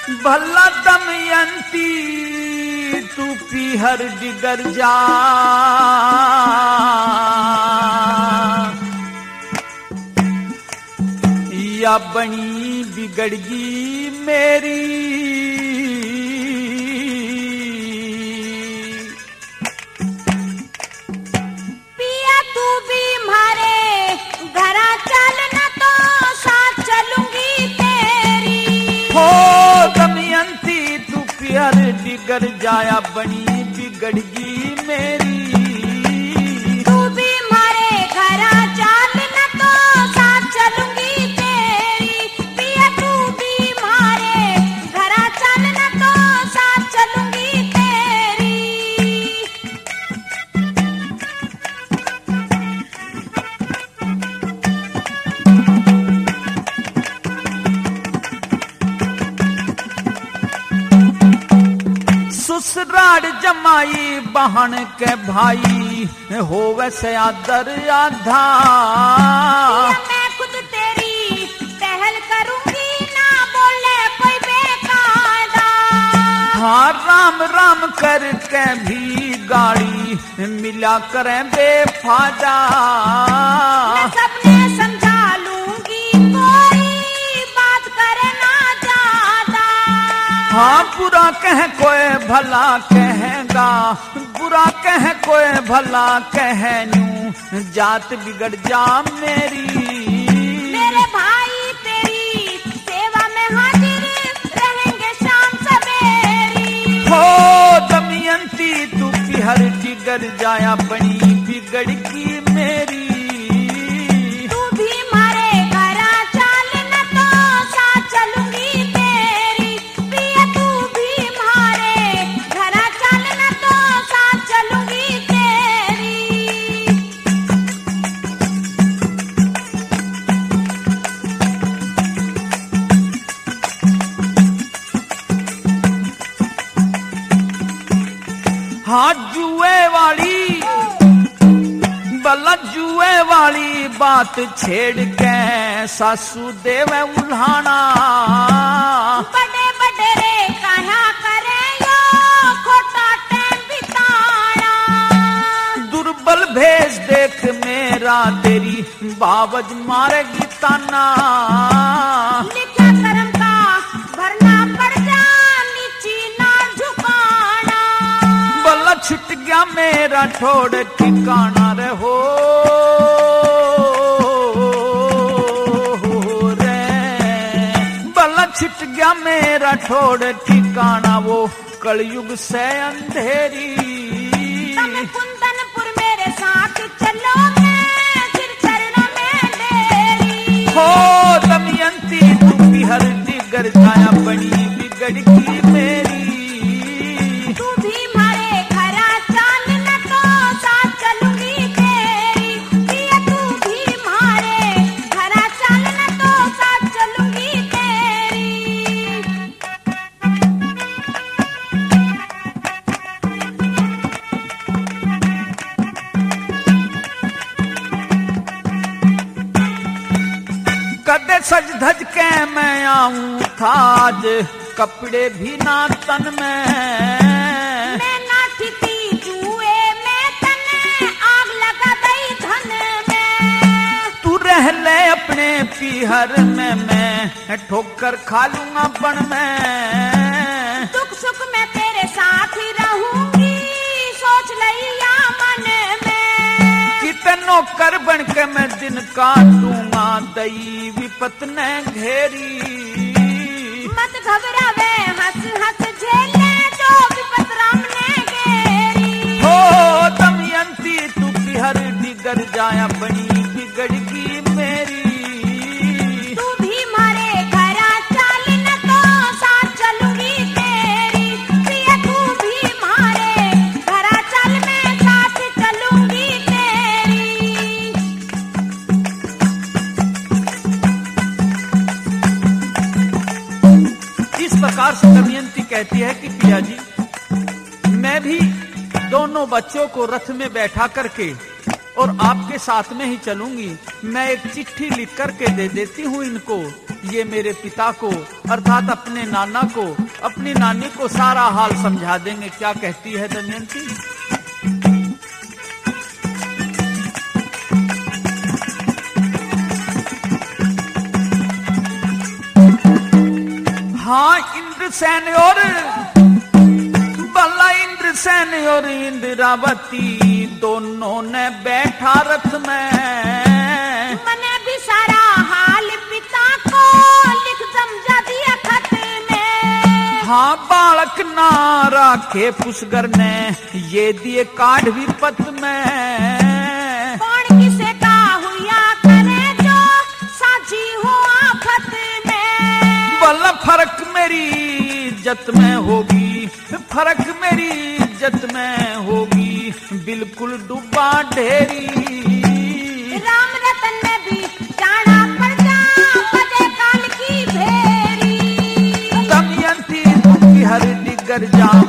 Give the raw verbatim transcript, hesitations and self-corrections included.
भला दमयंती तू पीहर डिगर जा, या बनी बिगड़गी मेरी। पिया तू भी मारे घरा चल न तो साथ चलूंगी तेरी। हो दमयंती तू पीहर डिगर जाया बनी बिगड़गी मेरी। तू भी मारे घरा चल न तो साथ चलूंगी तेरी। पिया तू भी मारे घरा चल न तो साथ चलूंगी तेरी। ससुराल जमाई बहन के भाई होवे से आदर आधा। पिया मैं खुद तेरी पहल करूंगी ना बोले कोई बेकायदा। हाँ राम राम करके भी गाड़ी मिला करें बेफायदा। मैं सबने समझा लूंगी कोई बात करे ना ज्यादा। हाँ बुरा कह कोई भला कहेगा, बुरा कह कोई भला कहनू जात बिगड़ जा मेरी। मेरे भाई तेरी सेवा में हाजिर रहेंगे शाम सवेरी। हो दमयंती तू पीहर डिगर जाया बनी बिगड़गी मेरी। तू भी मारे घरा चल न तो साथ चलूंगी तेरी। पिया तू भी मारे घरा चल न तो साथ चलूंगी तेरी। हाँ जुए वाली बला जुए वाली बात छेड़ के सासू देवे उल्हाना। बड़े बड़े रे कहा करे यो खोटा टाइम बिताना। दुर्बल भेज देख मेरा तेरी बावज मारेगी ताना। लिखा कर्म का भरना पड़ जा नीची ना झुकाना। बला छुट गया मेरा ठोड़ ठिकाना रे हो रे। बला छुट गया मेरा ठोड़ ठिकाना वो कलयुग से अंधेरी। तुम कुंदनपुर मेरे साथ चलो मैं फिर चरणों में डेरी। हो दमयंती तू पीहर डिगर जाया बनी बिगड़गी मेरी। तू भी मारे घरा चल न तो साथ चलूंगी तेरी। पिया तू भी मारे घरा चल न तो साथ चलूंगी तेरी। कदे सज धज के मैं आऊं था आज कपड़े भी ना तन में। मैं नाठी थी जुए में तने आग लगा दई धन में। तू रह ले अपने पीहर में मैं ठोकर खा लूंगा बन में। दुख सुख में तेरे साथ ही रहूंगी सोच लिया मन में। कितनों कर बन के मैं दिन काटूंगा दई विपत ने घेरी। मत घबरावे हंस हंस झेले जो विपत राम ने घेरी। हो दमयंती तू पीहर डिगर जाया बनी बिगड़गी मेरी। तू भी मारे घरा चल न तो साथ चलूंगी तेरी। पिया तू भी मारे घरा चल मैं साथ चलूंगी तेरी। इस प्रकार से दमयंती कहती है कि पिया जी मैं भी दोनों बच्चों को रथ में बैठा करके और आपके साथ में ही चलूंगी। मैं एक चिट्ठी लिख करके दे देती हूँ इनको, ये मेरे पिता को अर्थात अपने नाना को, अपनी नानी को सारा हाल समझा देंगे। क्या कहती है दमयंती? हाँ, इंद्रसेन और भला इंद्रसेन और इंद्रावती दोनों ने बैठा रथ में। मैंने भी सारा हाल पिता को लिख समझा दिया खत में। हाँ, बालक ना राखे पुष्कर ने ये दिए काढ़ भी पत में। कौन किसे का हुआ करे जो साझी हो आफत में। भला फर्क मेरी इज्जत में होगी, फर्क मेरी इज्जत में होगी, बिल्कुल डूबा ढेरी। राम रतन में भी जाना पड़ जा बदे काल की भेरी। दमयंती दुखी हर दिगर जा